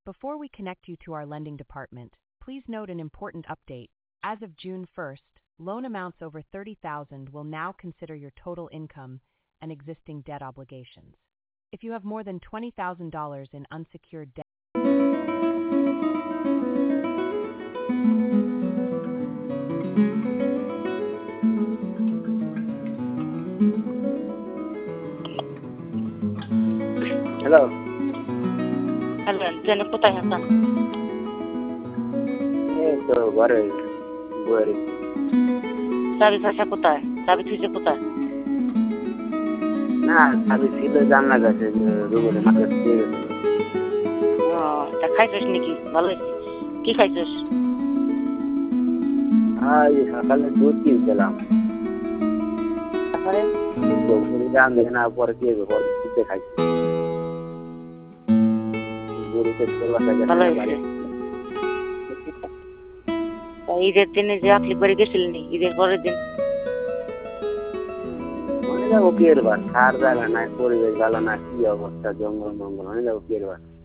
Before we connect you to our lending department, please note an important update. As of June 1st, loan amounts over $30,000 will now consider your total income and existing debt obligations. If you have more than $20,000 in unsecured debt, hello. Hello, জানি কোথায় আছেন? এই তো ঘরে বইয়ের চাবি ফাঁসা কোথায়? চাবি থুইছে কোথায়? না চাবি ছিল জানলা কাছে রুমের মাঝে দিয়ে গেছে। ও, তা খাইছিস নাকি? ভালো হয়েছে। কি খাইছিস? এই সকালে দুধ কিনছিলাম। তারপরে দাম দেখে না পরে কি হবে পরে দুধে খাইছি। গরুকে ছোলা খাইছে। ভালো হয়েছে। তা ঈদের দিনে যে আপনি বাড়ি গেছিলেন ঈদের পরের দিন? মনে যাবো কি এর বার সার জায়গা নাই, পরিবেশ ভালো না, কি অবস্থা, জঙ্গল মঙ্গল, মনে যাবো কি এর বার।